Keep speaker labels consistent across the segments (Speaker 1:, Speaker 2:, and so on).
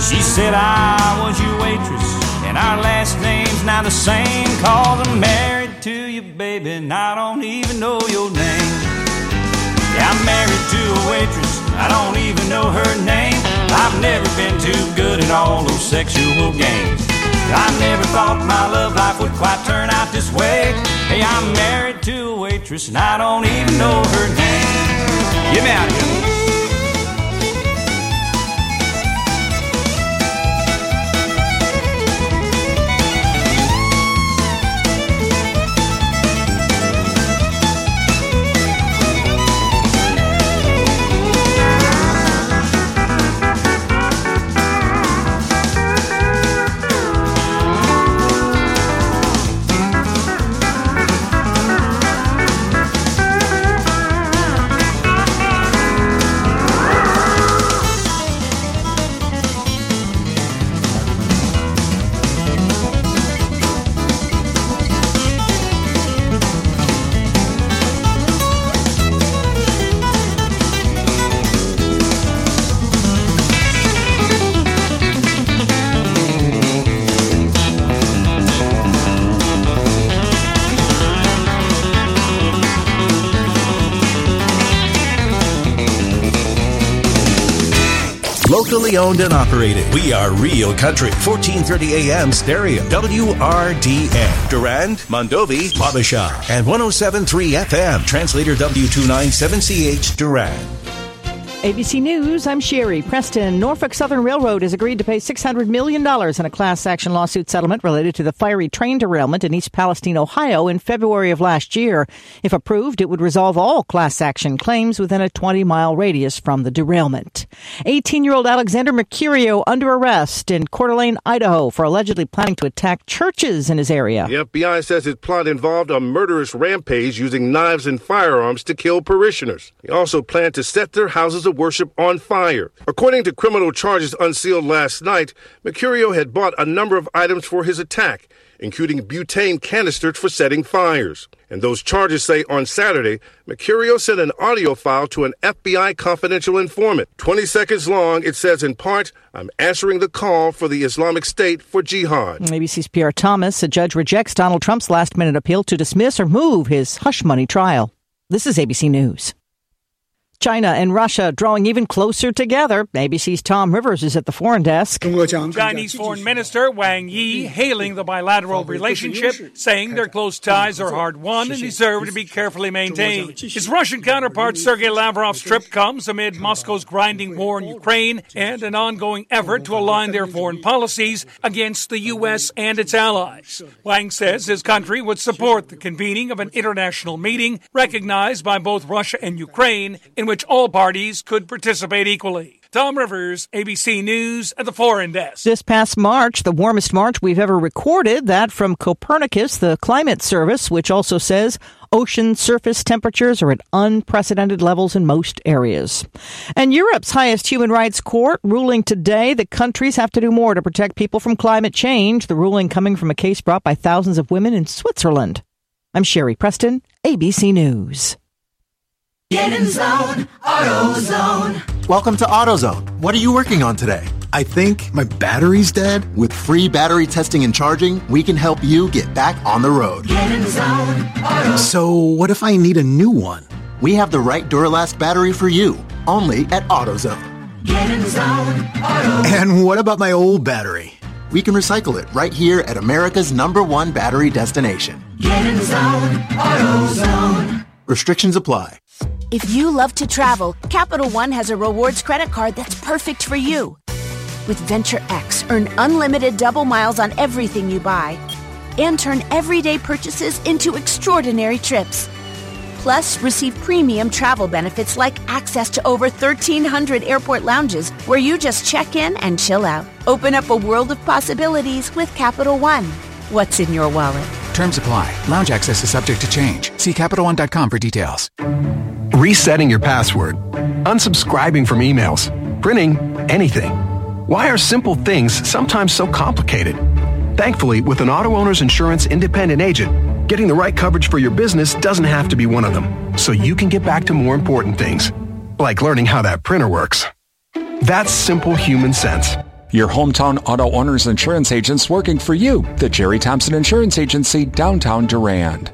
Speaker 1: She said I was your waitress, and our last name's now the same. 'Cause I'm married to you, baby, and I don't even know your name. Yeah, I'm married to a waitress, I don't even know her name. I've never been too good at all those sexual games. I never thought my love life would quite turn out this way. Hey, I'm married to a waitress, and I don't even know her name. Get me out of here.
Speaker 2: Locally owned and operated. We are Real Country. 1430 AM stereo. WRDN. Durand, Mondovi, Wabasha. And 107.3 FM. Translator W297CH Durand.
Speaker 3: ABC News, I'm Sherry Preston. Norfolk Southern Railroad has agreed to pay $600 million in a class action lawsuit settlement related to the fiery train derailment in East Palestine, Ohio in February of last year. If approved, it would resolve all class action claims within a 20-mile radius from the derailment. 18-year-old Alexander Mercurio under arrest in Coeur d'Alene, Idaho for allegedly planning to attack churches in his area.
Speaker 4: The FBI says his plot involved a murderous rampage using knives and firearms to kill parishioners. He also planned to set their houses of worship on fire. According to criminal charges unsealed last night, Mercurio had bought a number of items for his attack, including butane canisters for setting fires. And those charges say on Saturday, Mercurio sent an audio file to an FBI confidential informant. 20 seconds long, it says in part, "I'm answering the call for the Islamic State for jihad."
Speaker 3: ABC's Pierre Thomas, a judge rejects Donald Trump's last-minute appeal to dismiss or move his hush money trial. This is ABC News. China and Russia drawing even closer together. ABC's Tom Rivers is at the foreign desk.
Speaker 5: Chinese Foreign Minister Wang Yi hailing the bilateral relationship, saying their close ties are hard-won and deserve to be carefully maintained. His Russian counterpart Sergei Lavrov's trip comes amid Moscow's grinding war in Ukraine and an ongoing effort to align their foreign policies against the U.S. and its allies. Wang says his country would support the convening of an international meeting recognized by both Russia and Ukraine in which all parties could participate equally. Tom Rivers, ABC News at the Foreign Desk.
Speaker 3: This past March, the warmest March we've ever recorded, that from Copernicus, the climate service, which also says ocean surface temperatures are at unprecedented levels in most areas. And Europe's highest human rights court ruling today that countries have to do more to protect people from climate change. The ruling coming from a case brought by thousands of women in Switzerland. I'm Sherry Preston, ABC News.
Speaker 6: Get in zone, AutoZone.
Speaker 7: Welcome to AutoZone. What are you working on today? I think my battery's dead. With free battery testing and charging, we can help you get back on the road.
Speaker 6: Get in zone, AutoZone.
Speaker 7: So what if I need a new one? We have the right Duralast battery for you, only at AutoZone.
Speaker 6: Get in zone, AutoZone.
Speaker 7: And what about my old battery? We can recycle it right here at America's #1 battery destination.
Speaker 6: Get in zone, AutoZone.
Speaker 7: Restrictions apply.
Speaker 8: If you love to travel, Capital One has a rewards credit card that's perfect for you. With Venture X, earn unlimited double miles on everything you buy and turn everyday purchases into extraordinary trips. Plus, receive premium travel benefits like access to over 1,300 airport lounges where you just check in and chill out. Open up a world of possibilities with Capital One. What's in your wallet?
Speaker 9: Terms apply. Lounge access is subject to change. See CapitalOne.com for details.
Speaker 10: Resetting your password, unsubscribing from emails, printing anything. Why are simple things sometimes so complicated? Thankfully, with an auto owner's insurance independent agent, getting the right coverage for your business doesn't have to be one of them, so you can get back to more important things, like learning how that printer works. That's simple human sense.
Speaker 9: Your hometown auto owner's insurance agents working for you. The Jerry Thompson Insurance Agency, downtown Durand.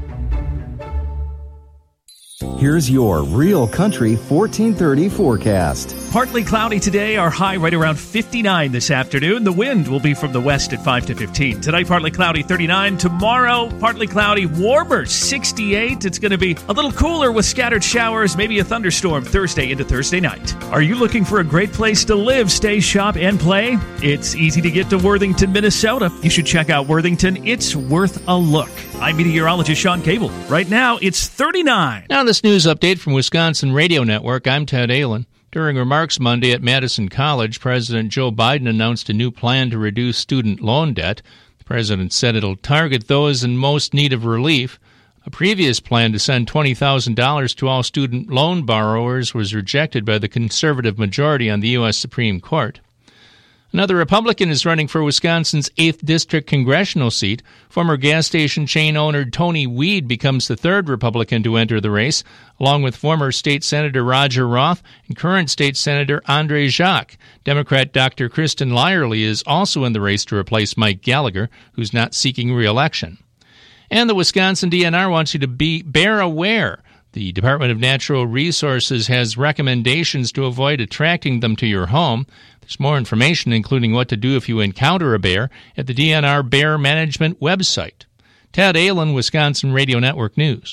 Speaker 11: Here's your Real Country 1430 forecast.
Speaker 12: Partly cloudy today, our high right around 59 this afternoon. The wind will be from the west at 5 to 15. Tonight, partly cloudy, 39. Tomorrow, partly cloudy, warmer, 68. It's going to be a little cooler with scattered showers, maybe a thunderstorm Thursday into Thursday night. Are you looking for a great place to live, stay, shop, and play? It's easy to get to Worthington, Minnesota. You should check out Worthington. It's worth a look. I'm meteorologist Sean Cable. Right now, it's 39.
Speaker 13: Now, this news update from Wisconsin Radio Network. I'm Ted Allen. During remarks Monday at Madison College, President Joe Biden announced a new plan to reduce student loan debt. The president said it'll target those in most need of relief. A previous plan to send $20,000 to all student loan borrowers was rejected by the conservative majority on the U.S. Supreme Court. Another Republican is running for Wisconsin's 8th District congressional seat. Former gas station chain owner Tony Weed becomes the third Republican to enter the race, along with former State Senator Roger Roth and current State Senator Andre Jacques. Democrat Dr. Kristen Lyerly is also in the race to replace Mike Gallagher, who's not seeking re-election. And the Wisconsin DNR wants you to be bear aware. The Department of Natural Resources has recommendations to avoid attracting them to your home. There's more information, including what to do if you encounter a bear, at the DNR Bear Management website. Ted Allen, Wisconsin Radio Network News.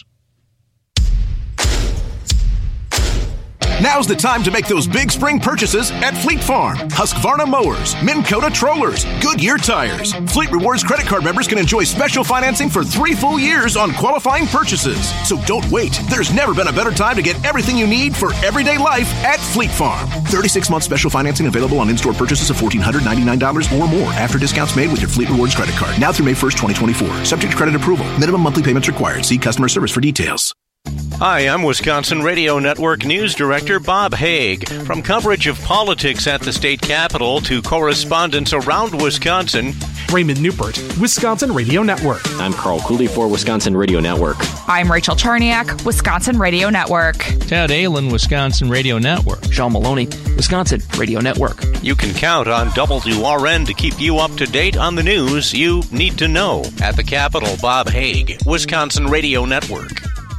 Speaker 14: Now's the time to make those big spring purchases at Fleet Farm. Husqvarna mowers, Minn Kota trollers, Goodyear tires. Fleet Rewards credit card members can enjoy special financing for 3 full years on qualifying purchases. So don't wait. There's never been a better time to get everything you need for everyday life at Fleet Farm. 36-month special financing available on in-store purchases of $1,499 or more after discounts made with your Fleet Rewards credit card. Now through May 1st, 2024. Subject to credit approval. Minimum monthly payments required. See customer service for details.
Speaker 15: Hi, I'm Wisconsin Radio Network News Director Bob Haig. From coverage of politics at the state capitol to correspondence around Wisconsin,
Speaker 16: Raymond Newport, Wisconsin Radio Network.
Speaker 17: I'm Carl Cooley for Wisconsin Radio Network.
Speaker 18: I'm Rachel Charniak, Wisconsin Radio Network.
Speaker 13: Ted Allen, Wisconsin Radio Network.
Speaker 17: Sean Maloney, Wisconsin Radio Network.
Speaker 15: You can count on WRN to keep you up to date on the news you need to know. At the Capitol, Bob Haig, Wisconsin Radio Network.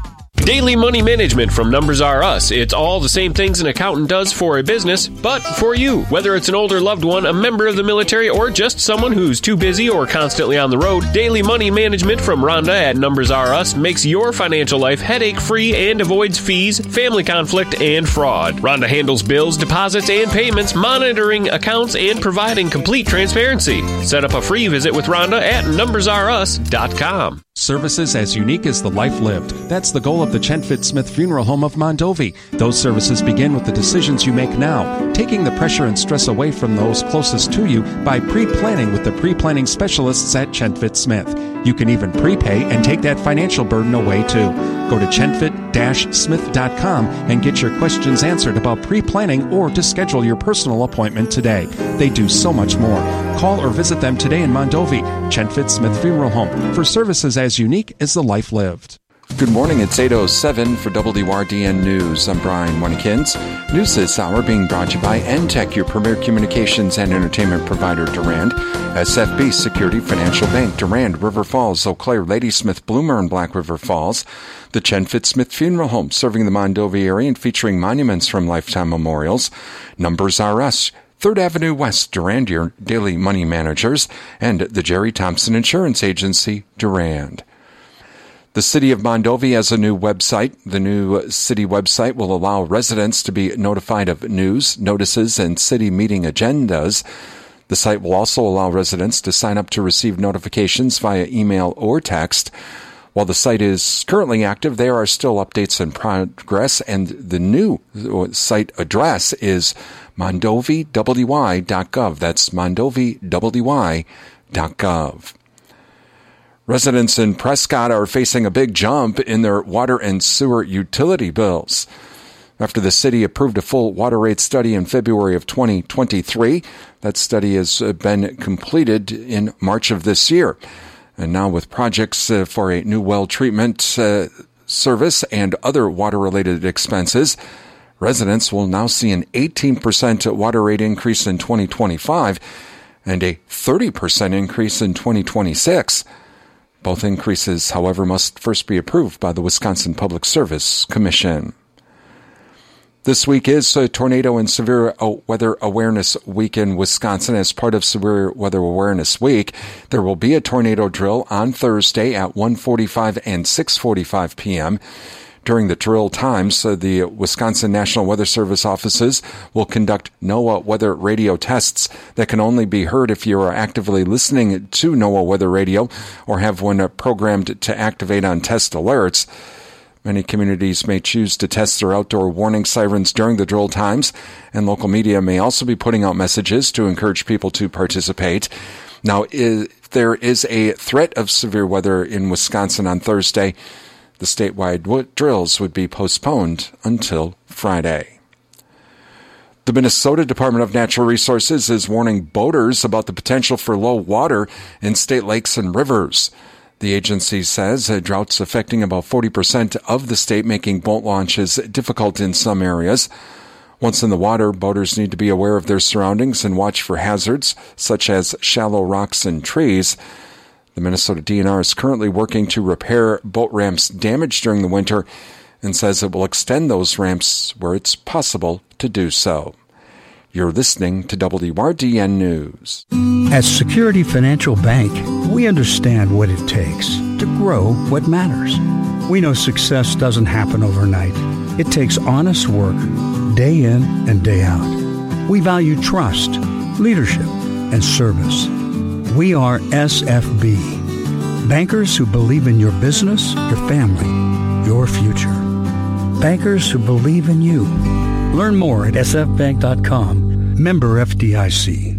Speaker 19: Daily money management from Numbers R Us. It's all the same things an accountant does for a business, but for you. Whether it's an older loved one, a member of the military, or just someone who's too busy or constantly on the road, daily money management from Rhonda at Numbers R Us makes your financial life headache-free and avoids fees, family conflict, and fraud. Rhonda handles bills, deposits, and payments, monitoring accounts, and providing complete transparency. Set up a free visit with Rhonda at numbersrus.com.
Speaker 20: Services as unique as the life lived. That's the goal of the Chenfit Smith Funeral Home of Mondovi. Those services begin with the decisions you make now, taking the pressure and stress away from those closest to you by pre-planning with the pre-planning specialists at Chenfit Smith. You can even prepay and take that financial burden away too. Go to chenfit-smith.com and get your questions answered about pre-planning or to schedule your personal appointment today. They do so much more. Call or visit them today in Mondovi, Chenfit Smith Funeral Home, for services as unique as the life lived.
Speaker 21: Good morning, it's 8:07 for WRDN News. I'm Brian Winnekins. News this hour being brought to you by NTech, your premier communications and entertainment provider, Durand, SFB Security Financial Bank, Durand, River Falls, Eau Claire, Ladysmith, Bloomer, and Black River Falls, the Chenfit Smith Funeral Home, serving the Mondovi area and featuring monuments from lifetime memorials, Numbers R Us, 3rd Avenue West, Durand, your daily money managers, and the Jerry Thompson Insurance Agency, Durand. The City of Mondovi has a new website. The new city website will allow residents to be notified of news, notices, and city meeting agendas. The site will also allow residents to sign up to receive notifications via email or text. While the site is currently active, there are still updates in progress, and the new site address is mondoviwy.gov. That's mondoviwy.gov. Residents in Prescott are facing a big jump in their water and sewer utility bills. After the city approved a full water rate study in February of 2023, that study has been completed in March of this year. And now with projects for a new well treatment service and other water-related expenses, Residents will now see an 18% water rate increase in 2025 and a 30% increase in 2026. Both increases, however, must first be approved by the Wisconsin Public Service Commission. This week is a Tornado and Severe Weather Awareness Week in Wisconsin. As part of Severe Weather Awareness Week, there will be a tornado drill on Thursday at 1:45 and 6:45 p.m. During the drill times, the Wisconsin National Weather Service offices will conduct NOAA weather radio tests that can only be heard if you are actively listening to NOAA weather radio or have one programmed to activate on test alerts. Many communities may choose to test their outdoor warning sirens during the drill times, and local media may also be putting out messages to encourage people to participate. Now, if there is a threat of severe weather in Wisconsin on Thursday, the statewide drills would be postponed until Friday. The Minnesota Department of Natural Resources is warning boaters about the potential for low water in state lakes and rivers. The agency says droughts affecting about 40% of the state, making boat launches difficult in some areas. Once in the water, boaters need to be aware of their surroundings and watch for hazards, such as shallow rocks and trees. The Minnesota DNR is currently working to repair boat ramps damaged during the winter and says it will extend those ramps where it's possible to do so. You're listening to WRDN News.
Speaker 1: At Security Financial Bank, we understand what it takes to grow what matters. We know success doesn't happen overnight. It takes honest work, day in and day out. We value trust, leadership, and service. We are SFB, bankers who believe in your business, your family, your future. Bankers who believe in you. Learn more at sfbank.com. Member FDIC.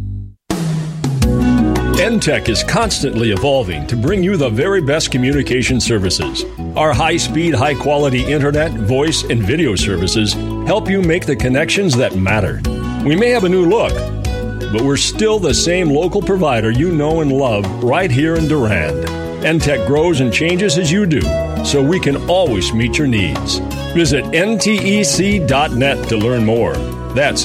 Speaker 22: NTEC is constantly evolving to bring you the very best communication services. Our high-speed, high-quality internet, voice, and video services help you make the connections that matter. We may have a new look, but we're still the same local provider you know and love right here in Durand. NTEC grows and changes as you do, so we can always meet your needs. Visit ntec.net to learn more. That's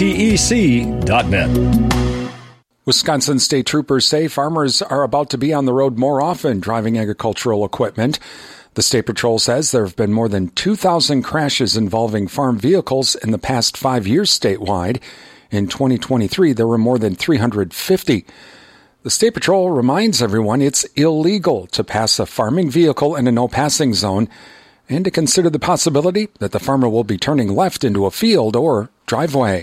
Speaker 22: ntec.net.
Speaker 21: Wisconsin state troopers say farmers are about to be on the road more often driving agricultural equipment. The State Patrol says there have been more than 2,000 crashes involving farm vehicles in the past 5 years statewide. In 2023, there were more than 350. The State Patrol reminds everyone it's illegal to pass a farming vehicle in a no-passing zone and to consider the possibility that the farmer will be turning left into a field or driveway.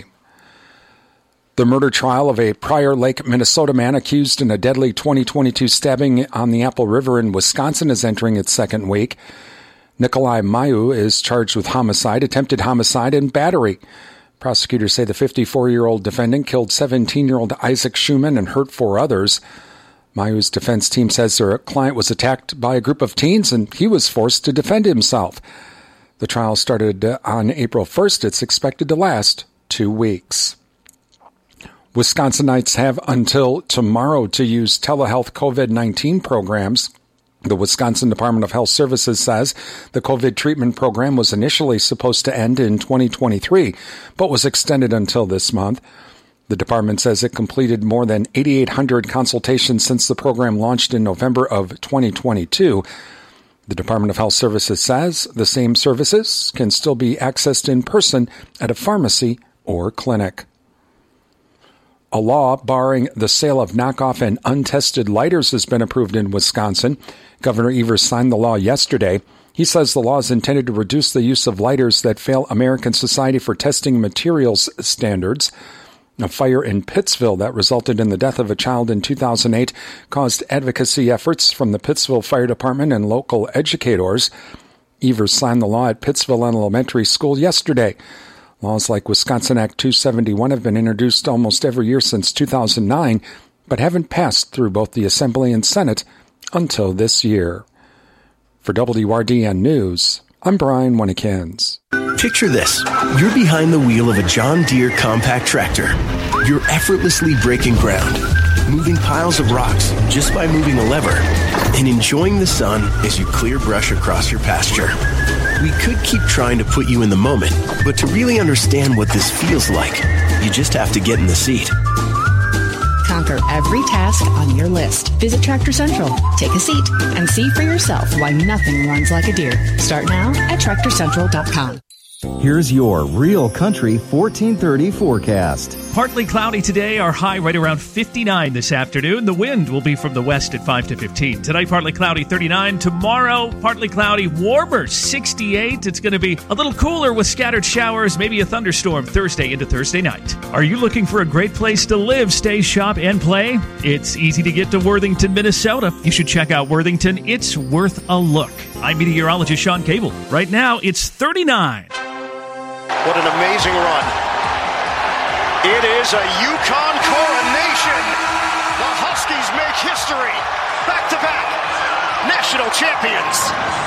Speaker 21: The murder trial of a Prior Lake, Minnesota man accused in a deadly 2022 stabbing on the Apple River in Wisconsin is entering its second week. Nikolai Mayu is charged with homicide, attempted homicide, and battery. Prosecutors say the 54-year-old defendant killed 17-year-old Isaac Schumann and hurt 4 others. Mayu's defense team says their client was attacked by a group of teens and he was forced to defend himself. The trial started on April 1st. It's expected to last 2 weeks. Wisconsinites have until tomorrow to use telehealth COVID-19 programs. The Wisconsin Department of Health Services says the COVID treatment program was initially supposed to end in 2023, but was extended until this month. The department says it completed more than 8,800 consultations since the program launched in November of 2022. The Department of Health Services says the same services can still be accessed in person at a pharmacy or clinic. A law barring the sale of knockoff and untested lighters has been approved in Wisconsin. Governor Evers signed the law yesterday. He says the law is intended to reduce the use of lighters that fail American Society for Testing Materials standards. A fire in Pittsville that resulted in the death of a child in 2008 caused advocacy efforts from the Pittsville Fire Department and local educators. Evers signed the law at Pittsville Elementary School yesterday. Laws like Wisconsin Act 271 have been introduced almost every year since 2009, but haven't passed through both the Assembly and Senate until this year. For WRDN News, I'm Brian Winnikins.
Speaker 23: Picture this. You're behind the wheel of a John Deere compact tractor. You're effortlessly breaking ground, moving piles of rocks just by moving a lever, and enjoying the sun as you clear brush across your pasture. We could keep trying to put you in the moment, but to really understand what this feels like, you just have to get in the seat.
Speaker 2: Conquer every task on your list. Visit Tractor Central, take a seat, and see for yourself why nothing runs like a deer. Start now at TractorCentral.com.
Speaker 11: Here's your Real Country 1430 forecast.
Speaker 12: Partly cloudy today, our high right around 59 this afternoon. The wind will be from the west at 5 to 15. Tonight, partly cloudy, 39. Tomorrow, partly cloudy, warmer, 68. It's going to be a little cooler with scattered showers, maybe a thunderstorm Thursday into Thursday night. Are you looking for a great place to live, stay, shop, and play? It's easy to get to Worthington, Minnesota. You should check out Worthington. It's worth a look. I'm meteorologist Sean Cable. Right now, it's 39.
Speaker 4: What an amazing run. It is a Yukon coronation. The Huskies make history. Back-to-back national champions.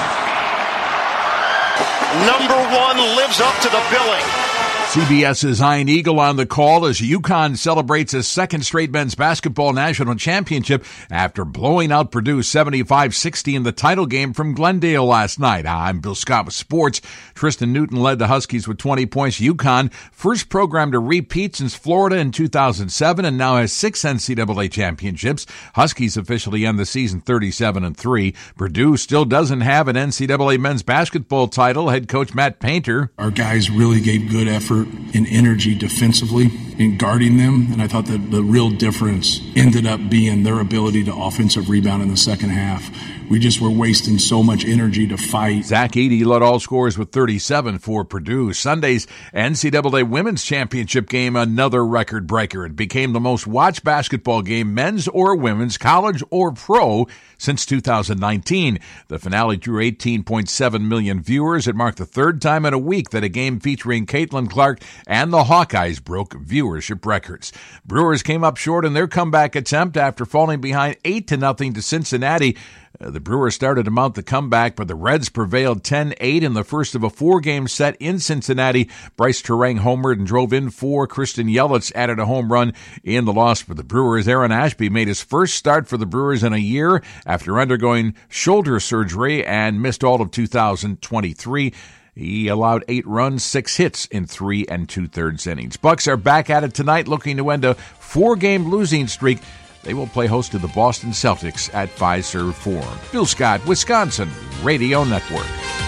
Speaker 4: Number one lives up to the billing.
Speaker 5: CBS's Ian Eagle on the call as UConn celebrates a second straight men's basketball national championship after blowing out Purdue 75-60 in the title game from Glendale last night. I'm Bill Scott with sports. Tristan Newton led the Huskies with 20 points. UConn, first program to repeat since Florida in 2007 and now has 6 NCAA championships. Huskies officially end the season 37-3. Purdue still doesn't have an NCAA men's basketball title. Head coach Matt Painter.
Speaker 24: Our guys really gave good effort and energy defensively in guarding them, and I thought that the real difference ended up being their ability to offensive rebound in the second half. We just were wasting so much energy to fight.
Speaker 5: Zach Edey led all scorers with 37 for Purdue. Sunday's NCAA Women's Championship game, another record breaker. It became the most watched basketball game, men's or women's, college or pro, since 2019. The finale drew 18.7 million viewers. It marked the third time in a week that a game featuring Caitlin Clark and the Hawkeyes broke viewership records. Brewers came up short in their comeback attempt after falling behind 8-0 to Cincinnati. The Brewers started to mount the comeback, but the Reds prevailed 10-8 in the first of a 4-game set in Cincinnati. Bryce Terang homered and drove in 4. Kristen Yelich added a home run in the loss for the Brewers. Aaron Ashby made his first start for the Brewers in a year after undergoing shoulder surgery and missed all of 2023. He allowed 8 runs, 6 hits in 3 2/3 innings. Bucks are back at it tonight, looking to end a 4-game losing streak. They will play host to the Boston Celtics at Fiserv Forum. Bill Scott, Wisconsin Radio Network.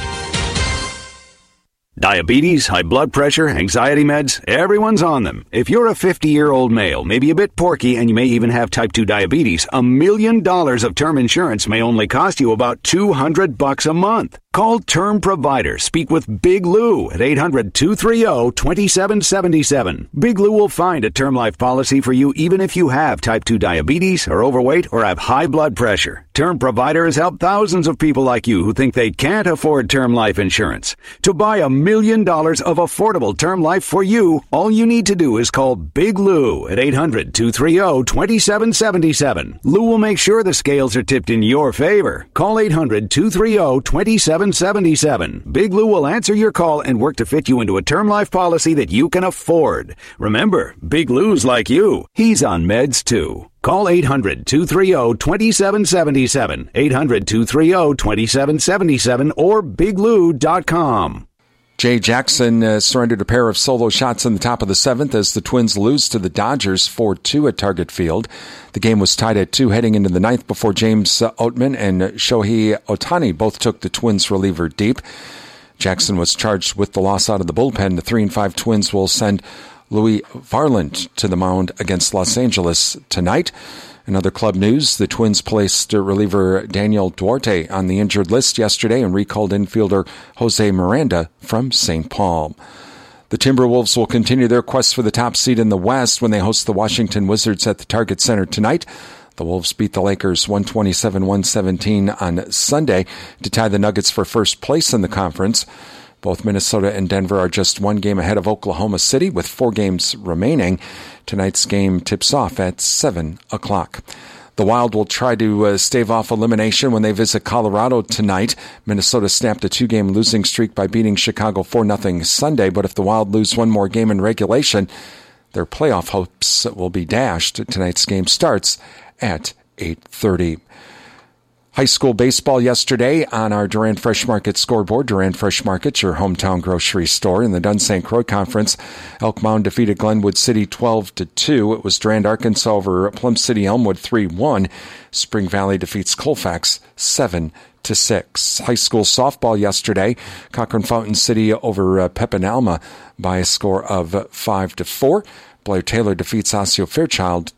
Speaker 25: Diabetes, high blood pressure, anxiety meds, everyone's on them. If you're a 50-year-old male, maybe a bit porky, and you may even have type 2 diabetes, $1 million of term insurance may only cost you about $200 a month. Call Term Provider. Speak with Big Lou at 800-230-2777. Big Lou will find a term life policy for you even if you have type 2 diabetes, are overweight, or have high blood pressure. Term Provider has helped thousands of people like you who think they can't afford term life insurance. To buy $1 million of affordable term life for you, all you need to do is call Big Lou at 800-230-2777. Lou will make sure the scales are tipped in your favor. Call 800-230-2777. Big Lou will answer your call and work to fit you into a term life policy that you can afford. Remember, Big Lou's like you. He's on meds too. Call 800-230-2777, 800-230-2777, or biglou.com.
Speaker 21: Jay Jackson surrendered a pair of solo shots in the top of the 7th as the Twins lose to the Dodgers 4-2 at Target Field. The game was tied at 2 heading into the 9th before James Oatman and Shohei Ohtani both took the Twins reliever deep. Jackson was charged with the loss out of the bullpen. The 3-5 Twins will send Louis Varland to the mound against Los Angeles tonight. In other club news, the Twins placed reliever Daniel Duarte on the injured list yesterday and recalled infielder Jose Miranda from St. Paul. The Timberwolves will continue their quest for the top seed in the West when they host the Washington Wizards at the Target Center tonight. The Wolves beat the Lakers 127-117 on Sunday to tie the Nuggets for first place in the conference. Both Minnesota and Denver are just 1 game ahead of Oklahoma City with 4 games remaining. Tonight's game tips off at 7 o'clock. The Wild will try to stave off elimination when they visit Colorado tonight. Minnesota snapped a 2-game losing streak by beating Chicago 4-0 Sunday, but if the Wild lose 1 more game in regulation, their playoff hopes will be dashed. Tonight's game starts at 8:30. High school baseball yesterday on our Durand Fresh Market scoreboard. Durand Fresh Market, your hometown grocery store. In the Dunn St. Croix Conference, Elk Mound defeated Glenwood City 12-2. It was Durand, Arkansas over Plum City Elmwood 3-1. Spring Valley defeats Colfax 7-6. High school softball yesterday, Cochran Fountain City over Pepin Alma by a score of 5-4. Blair Taylor defeats Osseo Fairchild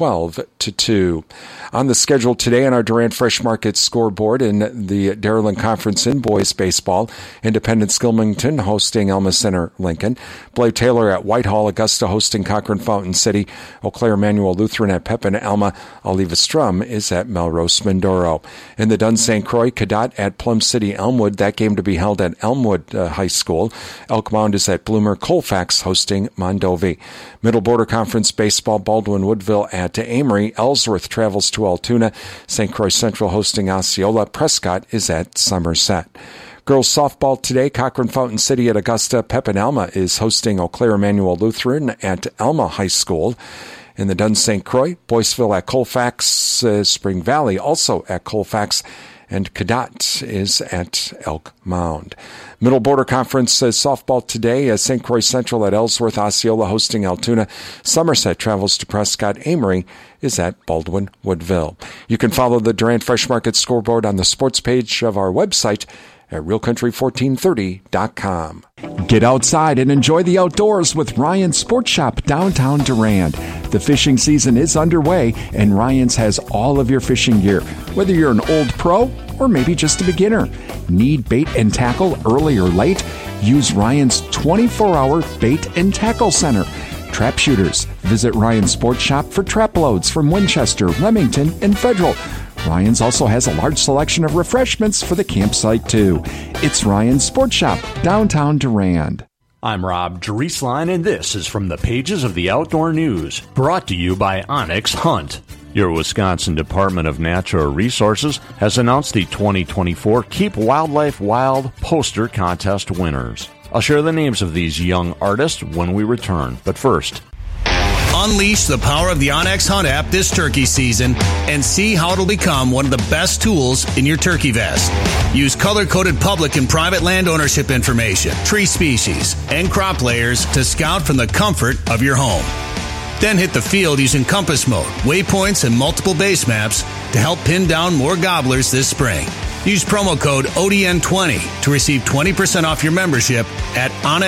Speaker 21: 12-2. On the schedule today on our Durand Fresh Market scoreboard in the Dairyland Conference in boys baseball, Independence Gilmanton hosting Elma Center Lincoln. Blair Taylor at Whitehall, Augusta hosting Cochran Fountain City. Eau Claire Emmanuel Lutheran at Pepin Alma. Oliva Strum is at Melrose Mindoro. In the Dunn St. Croix, Cadott at Plum City Elmwood. That game to be held at Elmwood High School. Elk Mound is at Bloomer. Colfax hosting Mondovi. Middle Border Conference Baseball, Baldwin Woodville at Amory. Ellsworth travels to Altoona. St. Croix Central hosting Osceola. Prescott is at Somerset. Girls softball today, Cochran Fountain City at Augusta. Pepin Alma is hosting Eau Claire Emmanuel Lutheran at Alma High School. In the Dunn St. Croix, Boyceville at Colfax. Spring Valley also at Colfax. And Cadott is at Elk Mound. Middle Border Conference softball today, St. Croix Central at Ellsworth, Osceola hosting Altoona. Somerset travels to Prescott. Amory is at Baldwin Woodville. You can follow the Durand Fresh Market scoreboard on the sports page of our website at realcountry1430.com.
Speaker 20: Get outside and enjoy the outdoors with Ryan's Sports Shop downtown Durand. The fishing season is underway, and Ryan's has all of your fishing gear. Whether you're an old pro or maybe just a beginner, need bait and tackle early or late? Use Ryan's 24-hour bait and tackle center. Trap shooters, visit Ryan's Sports Shop for trap loads from Winchester, Remington, and Federal. Ryan's also has a large selection of refreshments for the campsite, too. It's Ryan's Sports Shop, downtown Durand.
Speaker 3: I'm Rob Drieslein, and this is from the pages of the Outdoor News, brought to you by Onyx Hunt. Your Wisconsin Department of Natural Resources has announced the 2024 Keep Wildlife Wild poster contest winners. I'll share the names of these young artists when we return, but first,
Speaker 6: unleash the power of the Onyx Hunt app this turkey season and see how it'll become one of the best tools in your turkey vest. Use color-coded public and private land ownership information, tree species, and crop layers to scout from the comfort of your home. Then hit the field using compass mode, waypoints, and multiple base maps to help pin down more gobblers this spring. Use promo code ODN20 to receive 20% off your membership at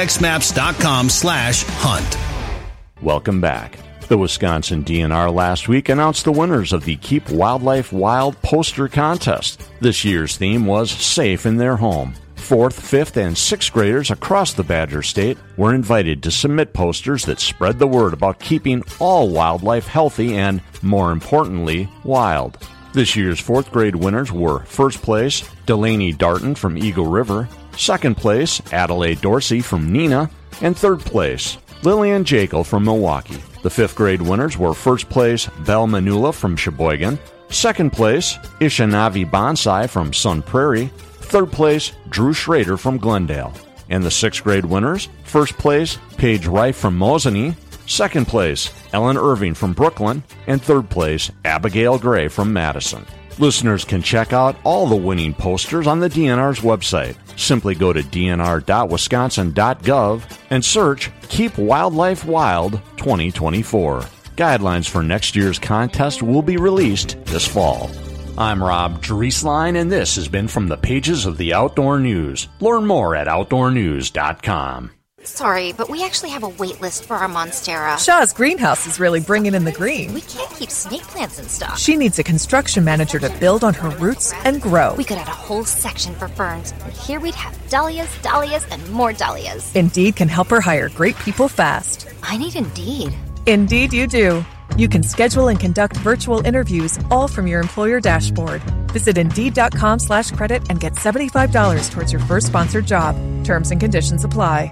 Speaker 6: onyxmaps.com/hunt.
Speaker 3: welcome back. The Wisconsin DNR last week announced the winners of the Keep Wildlife Wild poster contest. This year's theme was Safe in Their Home. 4th, 5th, and 6th graders across the Badger State were invited to submit posters that spread the word about keeping all wildlife healthy and, more importantly, wild. This year's 4th grade winners were 1st place, Delaney Darton from Eagle River, 2nd place, Adelaide Dorsey from Neenah, and 3rd place, Lillian Jekyll from Milwaukee. The 5th grade winners were 1st place, Belle Manula from Sheboygan, 2nd place, Ishanavi Bonsai from Sun Prairie, 3rd place, Drew Schrader from Glendale. And the 6th grade winners, 1st place, Paige Reif from Mosinee, 2nd place, Ellen Irving from Brooklyn, and 3rd place, Abigail Gray from Madison. Listeners can check out all the winning posters on the DNR's website. Simply go to dnr.wisconsin.gov and search Keep Wildlife Wild 2024. Guidelines for next year's contest will be released this fall. I'm Rob Drieslein, and this has been from the pages of the Outdoor News. Learn more at outdoornews.com.
Speaker 7: Sorry, but we actually have a wait list for our Monstera.
Speaker 8: Shaw's greenhouse is really bringing in the green.
Speaker 7: We can't keep snake plants in stock.
Speaker 8: She needs a construction manager to build on her roots and grow.
Speaker 7: We could add a whole section for ferns, and here we'd have dahlias, dahlias, and more dahlias.
Speaker 8: Indeed can help her hire great people fast.
Speaker 7: I need Indeed.
Speaker 8: Indeed you do. You can schedule and conduct virtual interviews all from your employer dashboard. Visit Indeed.com/credit and get $75 towards your first sponsored job. Terms and conditions apply.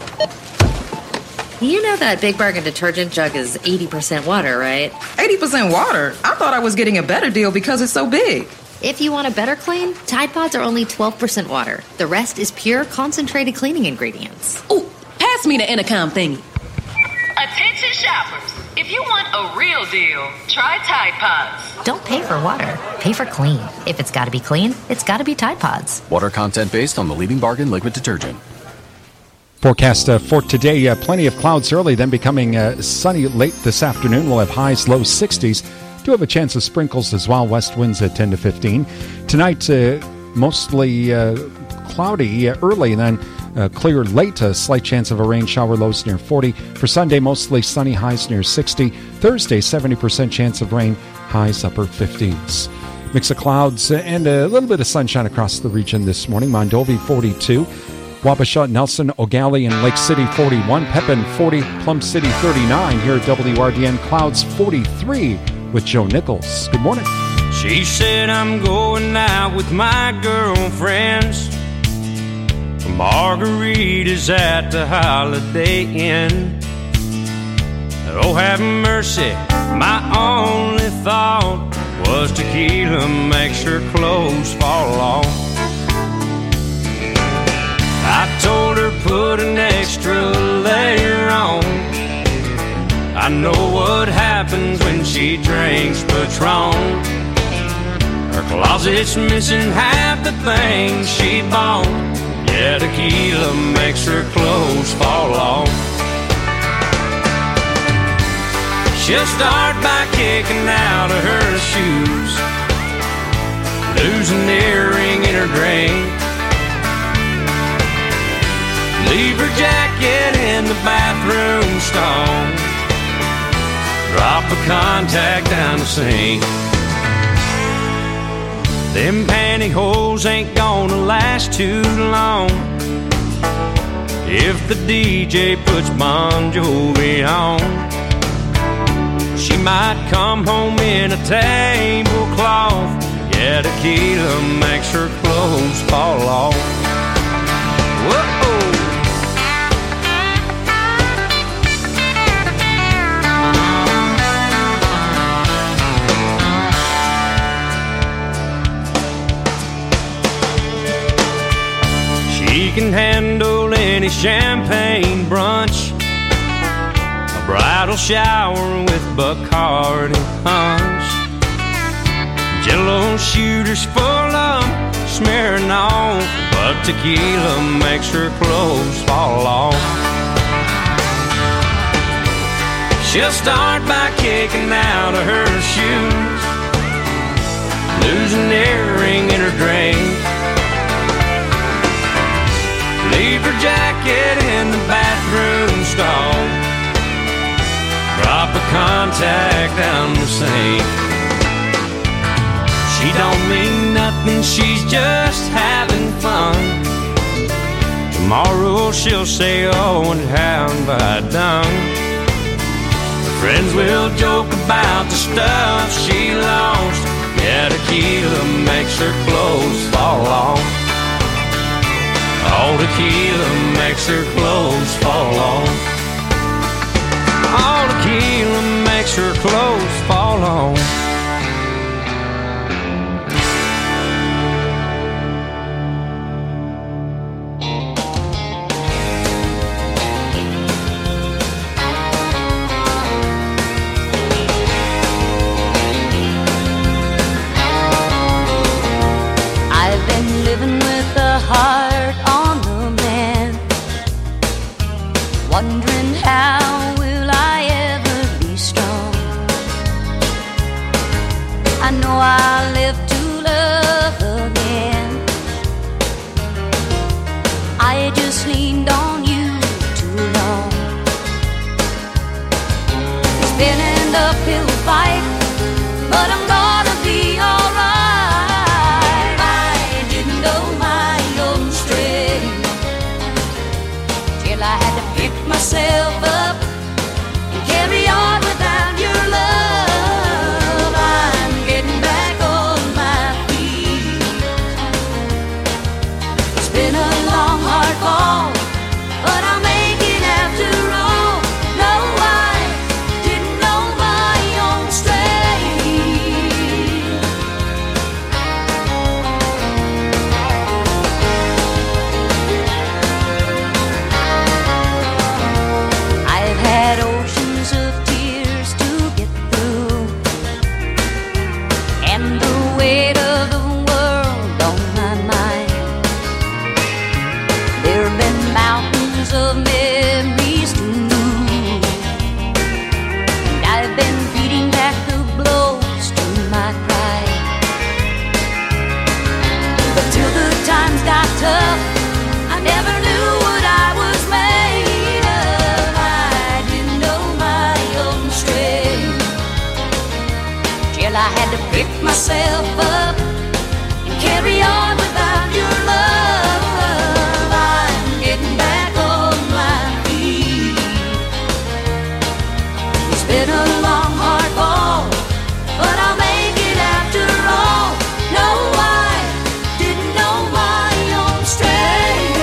Speaker 10: You know that Big Bargain detergent jug is 80% water, right?
Speaker 26: 80% water? I thought I was getting a better deal because it's so big.
Speaker 10: If you want a better clean, Tide Pods are only 12% water. The rest is pure, concentrated cleaning ingredients.
Speaker 26: Ooh, pass me the intercom thingy.
Speaker 27: Attention shoppers.
Speaker 9: If you want a real deal, try Tide Pods.
Speaker 10: Don't pay for water. Pay for clean. If it's got to be clean, it's got to be Tide Pods.
Speaker 13: Water content based on the leading bargain liquid detergent.
Speaker 20: Forecast for today, plenty of clouds early, then becoming sunny late this afternoon. We'll have highs, low 60s. Do have a chance of sprinkles as well. West winds at 10 to 15. Tonight, mostly cloudy early, and then clear late. A slight chance of a rain shower, lows near 40. For Sunday, mostly sunny, highs near 60. Thursday, 70% chance of rain, highs upper 50s. Mix of clouds and a little bit of sunshine across the region this morning. Mondovi, 42. Wabasha, Nelson, O'Galley, and Lake City, 41. Pepin, 40. Plum City, 39. Here at WRDN, clouds, 43 with Joe Nichols. Good morning.
Speaker 14: She said I'm going out with my girlfriends. Margaritas at the Holiday Inn. Oh, have mercy, my only thought was tequila makes her clothes fall off. I told her put an extra layer on. I know what happens when she drinks Patron. Her closet's missing half the things she bought. Yeah, tequila makes her clothes fall off. She'll start by kicking out of her shoes, lose an earring in her drink, leave her jacket in the bathroom stall, drop a contact down the sink. Them pantyhose ain't gonna last too long if the DJ puts Bon Jovi on. She might come home in a tablecloth. Yeah, tequila makes her clothes fall off. Whoa. She can handle any champagne brunch, a bridal shower with Bacardi punch, Jello shooters full of smearing off, but tequila makes her clothes fall off. She'll start by kicking out of her shoes, lose an earring in her drink, leave her jacket in the bathroom stall, drop a contact down the sink. She don't mean nothing, she's just having fun. Tomorrow she'll say, oh, and how have I done? Her friends will joke about the stuff she lost. Yeah, tequila makes her clothes fall off. All tequila makes her clothes fall off. All tequila makes her clothes fall off.
Speaker 16: I've been living with a heart on the mend, wondering how will I ever be strong. I know I'll live to love again. I just leaned on you too long. It's been an uphill fight, but I'm gonna be alright. I didn't know my own strength till I had to pick myself up and carry on without your love. I'm getting back on my feet. It's been a long, hard fall, but I'll make it after all. No, I didn't know my own till I had to pick myself up and carry on without your love. I'm getting back on my feet. It's been a long, hard fall, but I'll make it after all. No, I didn't know my own strength.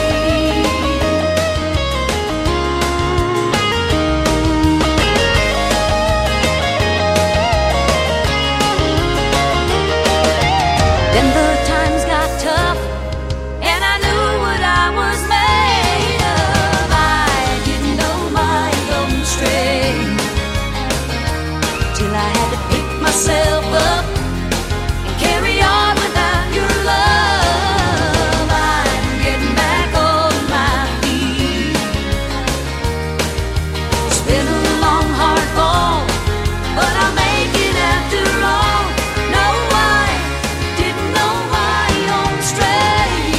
Speaker 16: Then the times got tough, and I knew what I was made of. I didn't know my own strength till I had to pick myself up and carry on without your love. I'm getting back on my feet. It's been a long, hard fall, but I'll make it after all. No, I didn't know my own strength.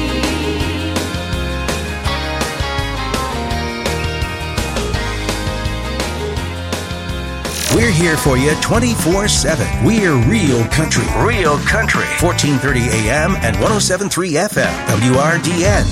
Speaker 1: We're here for you 24/7. We're Real Country. Real Country. 1430 AM and 107.3 FM. WRDN.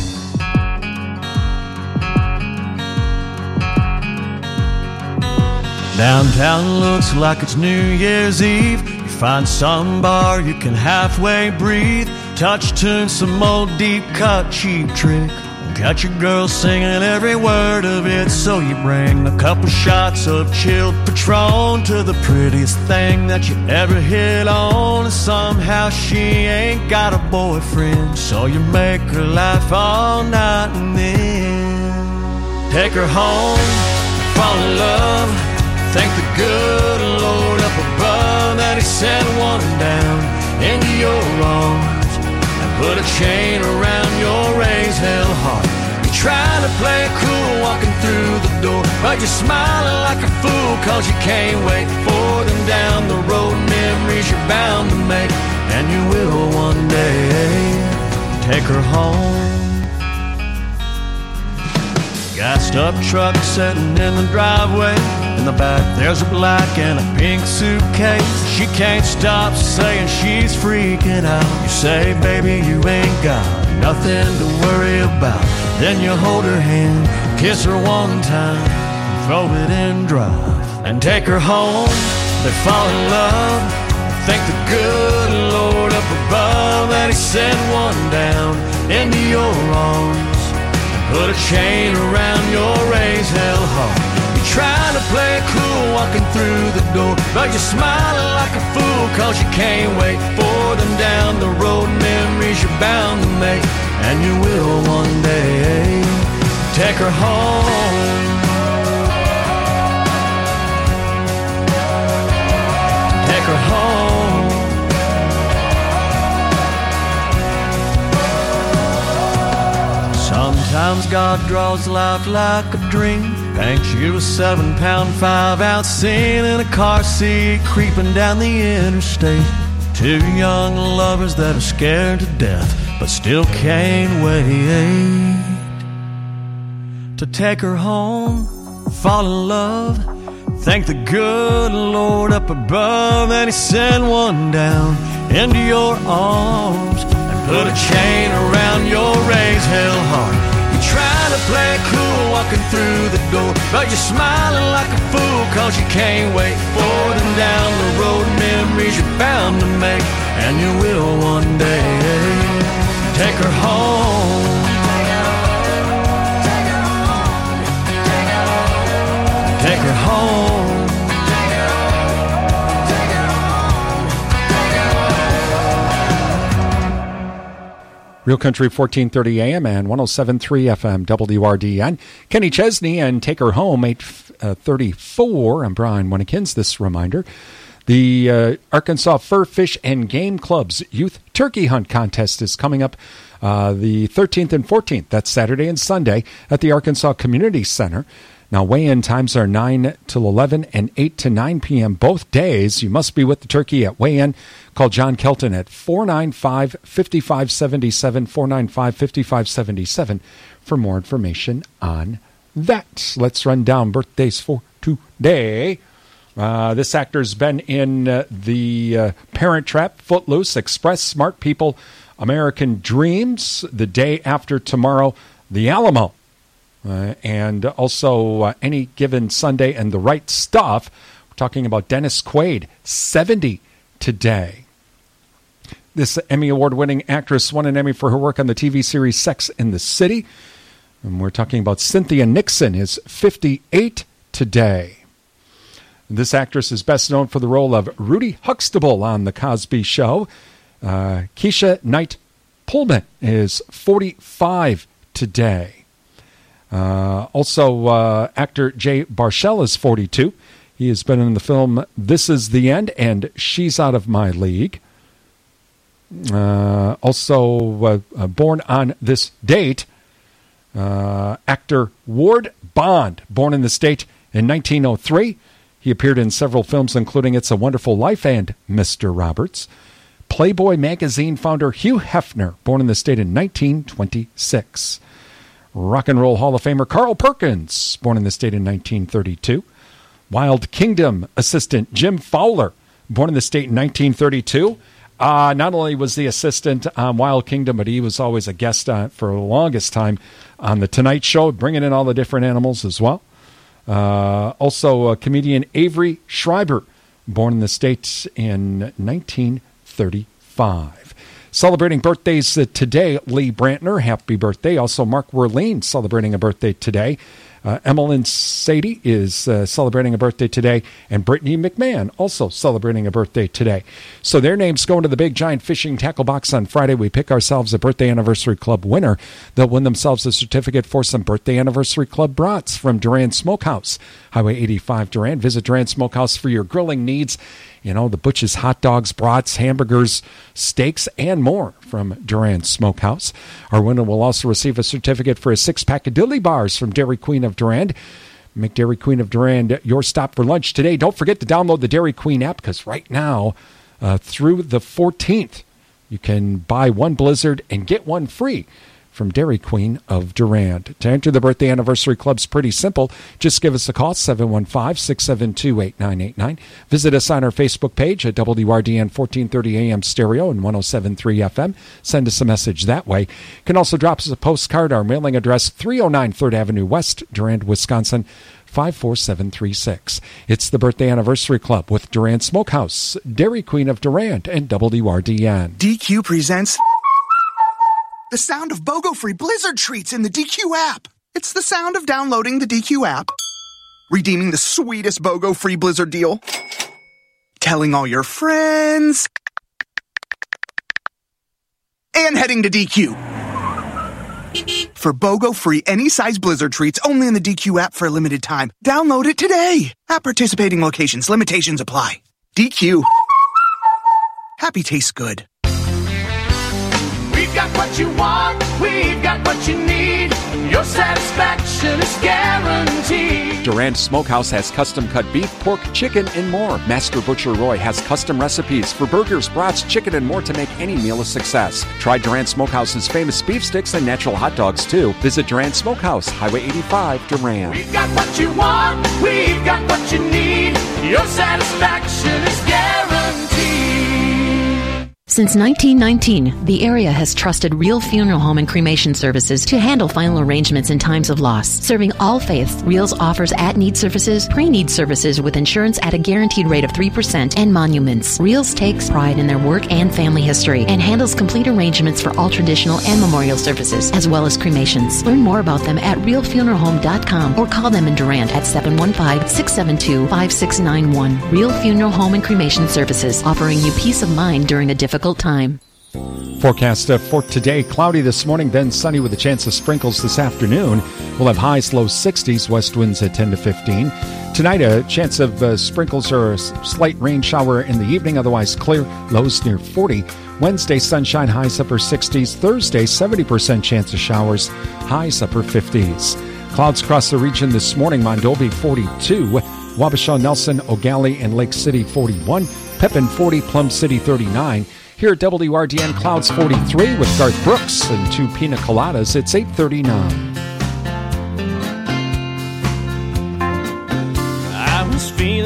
Speaker 15: Downtown looks like it's New Year's Eve. You find some bar you can halfway breathe. Touch tune, some old deep cut cheap trick. Got your girl singing every word of it, so you bring a couple shots of chilled Patron to the prettiest thing that you ever hit on. And somehow she ain't got a boyfriend, so you make her laugh all night and then take her home, fall in love. Thank the good Lord up above that He sent one down into your arms and put a chain around your raised hell heart. You're trying to play it cool walking through the door, but you're smiling like a fool cause you can't wait for them down the road. Memories you're bound to make, and you will one day take her home. Gassed up truck sitting in the driveway. In the back there's a black and a pink suitcase. She can't stop saying she's freaking out. You say, baby, you ain't got nothing to worry about. Then you hold her hand, kiss her one time, throw it in drive, and take her home. They fall in love. Thank the good Lord up above that He sent one down into your arms. Put a chain around your raised hell heart. You're trying to play it cool walking through the door, but you're smiling like a fool cause you can't wait for them down the road. Memories you're bound to make, and you will one day take her home. Take her home. Sometimes God draws life like a dream, paints you a 7-pound, 5-ounce scene in a car seat creeping down the interstate. Two young lovers that are scared to death but still can't wait to take her home, fall in love. Thank the good Lord up above that He sent one down into your arms and put a chain around your raised hell heart. You're trying to play it cool walking through the door, but you're smiling like a fool cause you can't wait for them down the road. Memories you're bound to make, and you will one day take her home. Take her home.
Speaker 20: Real Country 1430 AM and 107.3 FM WRDN. Kenny Chesney and Take Her Home, 8:34. I'm Brian Winnikins. This reminder, the Arkansas Fur, Fish, and Game Club's Youth Turkey Hunt Contest is coming up the 13th and 14th. That's Saturday and Sunday at the Arkansas Community Center. Now, weigh-in times are 9 till 11 and 8 to 9 p.m. both days. You must be with the turkey at weigh-in. Call John Kelton at 495-5577, 495-5577 for more information on that. Let's run down birthdays for today.
Speaker 2: This actor's been in The Parent Trap, Footloose, Express, Smart People, American Dreams, The Day After Tomorrow, The Alamo, and also Any Given Sunday and The Right Stuff. We're talking about Dennis Quaid, 70 today. This Emmy Award-winning actress won an Emmy for her work on the TV series Sex in the City. And we're talking about Cynthia Nixon, is 58 today. This actress is best known for the role of Rudy Huxtable on The Cosby Show. Keisha Knight Pullman is 45 today. Also, actor Jay Baruchel is 42. He has been in the film This Is the End and She's Out of My League. Also, born on this date, actor Ward Bond, born in this date in 1903. He appeared in several films, including It's a Wonderful Life and Mr. Roberts. Playboy magazine founder Hugh Hefner, born in this date in 1926. Rock and Roll Hall of Famer Carl Perkins, born in this date in 1932. Wild Kingdom assistant Jim Fowler, born in this date in 1932. Not only was the assistant on Wild Kingdom, but he was always a guest for the longest time on The Tonight Show, bringing in all the different animals as well. Also, comedian Avery Schreiber, born in the States in 1935. Celebrating birthdays today, Lee Brantner, happy birthday. Also, Mark Werlein celebrating a birthday today. Emmeline Sadie is celebrating a birthday today, and Brittany McMahon also celebrating a birthday today. So their names go into the big giant fishing tackle box on Friday. We pick ourselves a birthday anniversary club winner. They'll win themselves a certificate for some birthday anniversary club brats from Duran Smokehouse, Highway 85 Duran. Visit Duran Smokehouse for your grilling needs. You know, the Butch's hot dogs, brats, hamburgers, steaks, and more from Duran Smokehouse. Our winner will also receive a certificate for a 6-pack of Dilly Bars from Dairy Queen of Durand. Make Dairy Queen of Durand your stop for lunch today. Don't forget to download the Dairy Queen app, because right now, through the 14th, you can buy one Blizzard and get one free from Dairy Queen of Durand. To enter the birthday anniversary club's pretty simple. Just give us a call, 715-672-8989. Visit us on our Facebook page at WRDN 1430 AM stereo and 107.3 FM. Send us a message that way. You can also drop us a postcard. Our mailing address, 309 3rd Avenue West, Durand, Wisconsin, 54736. It's the birthday anniversary club with Duran Smokehouse, Dairy Queen of Durand, and WRDN.
Speaker 17: DQ presents the sound of BOGO-free Blizzard treats in the DQ app. It's the sound of downloading the DQ app, redeeming the sweetest BOGO-free Blizzard deal, telling all your friends, and heading to DQ. For BOGO-free any-size Blizzard treats only in the DQ app for a limited time. Download it today. At participating locations, limitations apply. DQ. Happy tastes good.
Speaker 16: We've got what you want, we've got what you need. Your satisfaction is guaranteed.
Speaker 21: Durand Smokehouse has custom-cut beef, pork, chicken, and more. Master Butcher Roy has custom recipes for burgers, brats, chicken, and more to make any meal a success. Try Durand Smokehouse's famous beef sticks and natural hot dogs, too. Visit Durand Smokehouse, Highway 85, Durand.
Speaker 16: We've got what you want, we've got what you need. Your satisfaction is guaranteed.
Speaker 18: Since 1919, the area has trusted Real Funeral Home and Cremation Services to handle final arrangements in times of loss. Serving all faiths, Reals offers at-need services, pre-need services with insurance at a guaranteed rate of 3%, and monuments. Reals takes pride in their work and family history and handles complete arrangements for all traditional and memorial services, as well as cremations. Learn more about them at realfuneralhome.com or call them in Durand at 715-672-5691. Real Funeral Home and Cremation Services, offering you peace of mind during a difficult time.
Speaker 2: Forecast for today, cloudy this morning, then sunny with a chance of sprinkles this afternoon. We'll have highs, low 60s, west winds at 10 to 15. Tonight, a chance of sprinkles or a slight rain shower in the evening, otherwise clear, lows near 40. Wednesday, sunshine, highs upper 60s. Thursday, 70% chance of showers, highs upper 50s. Clouds across the region this morning, Mondovi 42, Wabasha, Nelson, Ogali, and Lake City 41, Pepin 40, Plum City 39. Here at WRDN, clouds 43 with Garth Brooks and 2 pina coladas. It's 8:39.
Speaker 14: I was feeling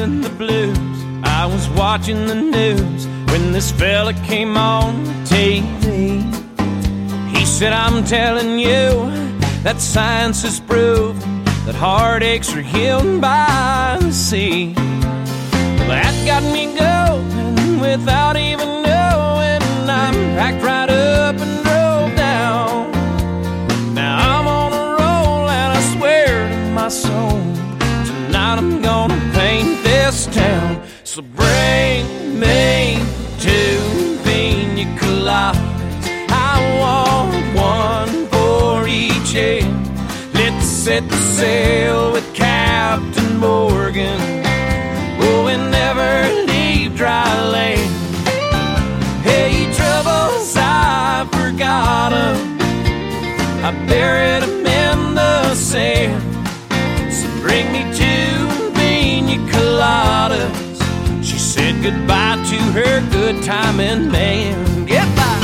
Speaker 14: feeling the blues. I was watching the news when this fella came on TV. He said, I'm telling you that science has proved that heartaches are healed by the sea. Well, that got me going without even knowing. I packed right up and drove down. Now I'm on a roll and I swear to my soul, tonight I'm gonna paint this town. So bring me 2 pina coladas. I want one for each head. Let's set the sail with Captain Morgan. Oh, and never leave dry land. Hey, troubles, I forgot 'em. I buried 'em in the sand. So bring me 2 pina coladas. She said goodbye to her good timing man. Goodbye.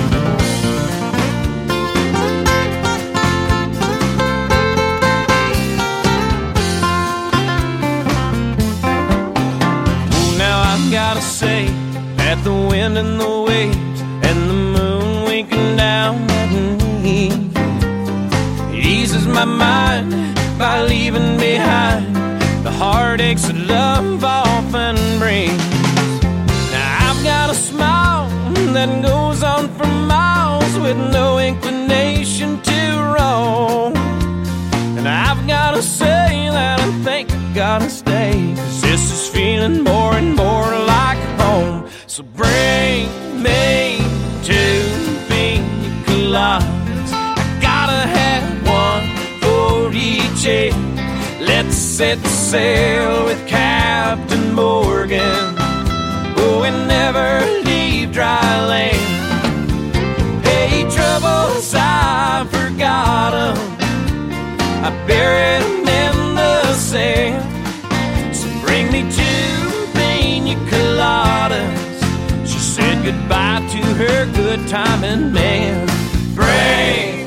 Speaker 14: Gotta say that the wind and the waves and the moon winking down at me eases my mind by leaving behind the heartaches that love often brings. Now I've got a smile that goes on for miles with no inclination to roam. And I've gotta say that I think I gotta stay, 'cause this is feeling more and more like home. So bring me 2 pina coladas. I gotta have one for each head. Let's set the sail with Captain Morgan. Oh, and never leave dry land. Hey, troubles, I forgot 'em. I buried 'em in the sand. So bring me 2 pina coladas. She said goodbye to her good timing man. Bring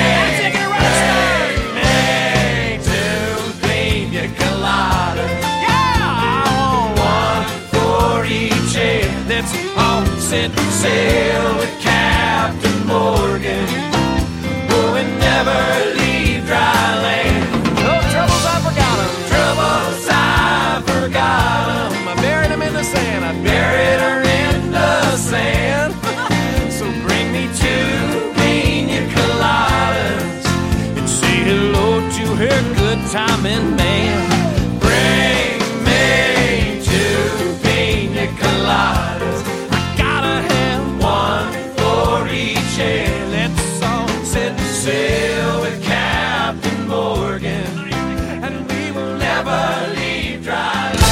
Speaker 14: me 2 pina coladas. Yeah, I want one for each head. Let's all set sail with Captain Morgan. Oh, and never leave dry land. Oh, troubles, I forgot 'em. Troubles, I forgot 'em. I buried 'em in the sand. I buried her in the sand. So bring me 2 pina coladas and say hello to her good timing man. Bring me 2 pina coladas. I gotta have one for each head. Let's all set sail with Captain Morgan, and we will never leave dry land.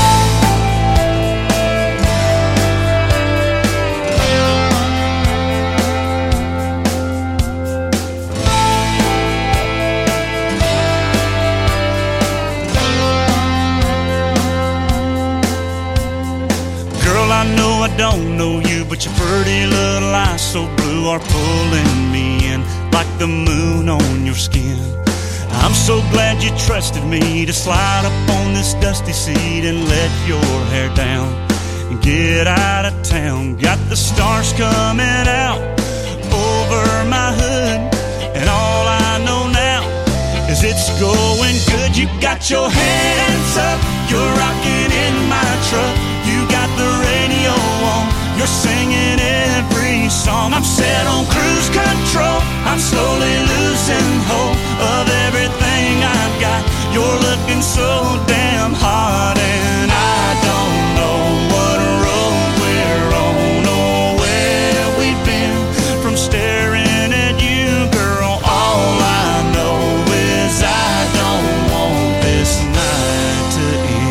Speaker 15: Girl, I know I don't know you, but your pretty little eyes so blue are pulling me in like the moon on your skin. I'm so glad you trusted me to slide up on this dusty seat and let your hair down and get out of town. Got the stars coming out over my hood, and all I know now is it's going good. You got your hands up, you're rocking in my truck. You got the radio on, you're singing every song. I'm set on cruise control, I'm slowly losing hope of everything I've got. You're looking so damn hot, and I don't know what road we're on or where we've been from staring at you, girl. All I know is I don't want this night to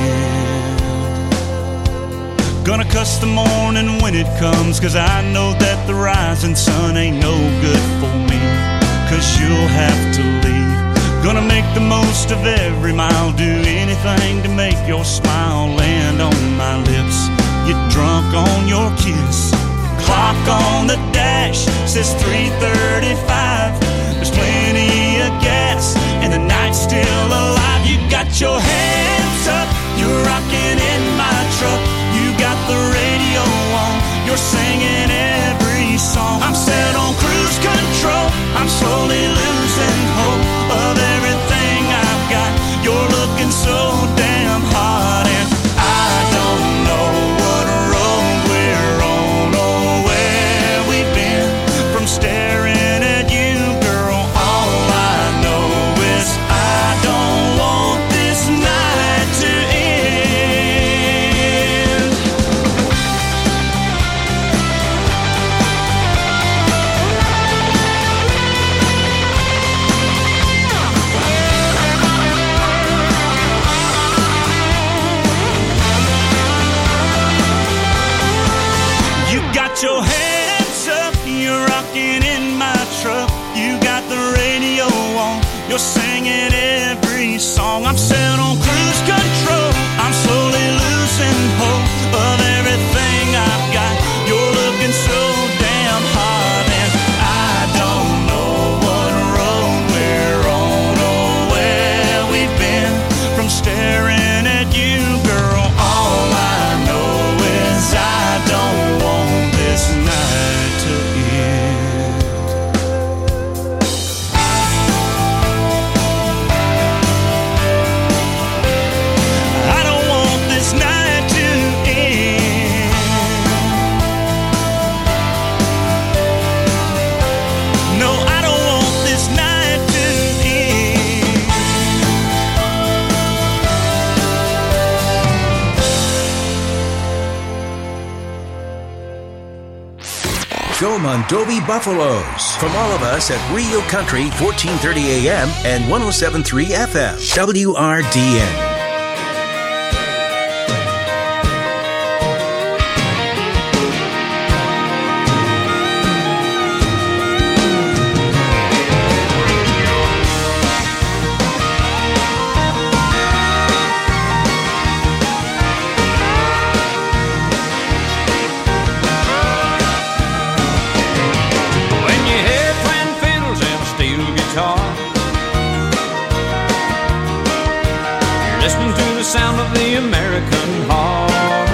Speaker 15: end. Gonna cuss the morning when it comes, 'cause I know that the rising sun ain't no good for me, 'cause you'll have to leave. Gonna make the most of every mile, do anything to make your smile land on my lips. Get drunk on your kiss. The clock on the dash says 3:35. There's plenty of gas and the night's still alive. You got your hands up, you're rocking in my Put your hands up, you're rocking in my truck. You got the radio on, you're singing every song. I'm set on cruise control, I'm slowly losing hope of everything I've got. You're looking so damn hot, and I don't know what road we're on or where we've been from staring at you, girl. All I know is I don't want this night to end. I don't want this night to end. No, I don't want this night to end.
Speaker 1: Go Mondovi Buffaloes. From all of us at Rio Country, 1430 AM and 107.3 FM. WRDN.
Speaker 14: When you hear twin fiddles and a steel guitar, you're listening to the sound of the American heart.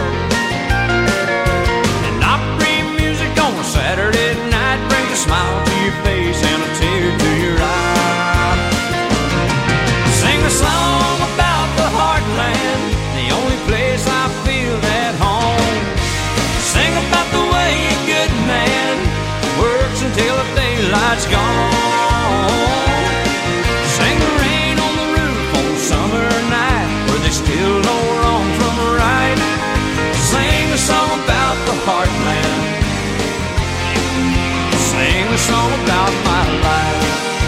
Speaker 14: And Opry music on a Saturday night brings a smile to your face and a tear to your eye. Sing a song about the heartland, the only place I feel at home. Sing about the way a good man works until the daylight's gone. Sing the rain on the roof on a summer night where they still know wrong from right. Sing a song about the heartland. Sing a song about my life.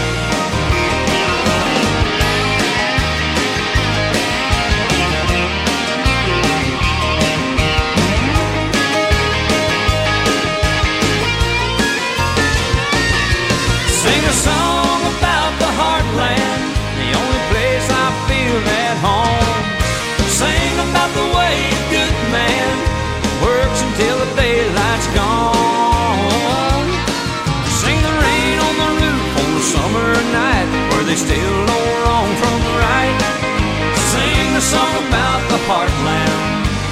Speaker 14: Sing a song about the heartland, the only place I feel at home. Sing about the way a good man works until the daylight's gone. Sing the rain on the roof on a summer night where they still know wrong from right. Sing a song about the heartland.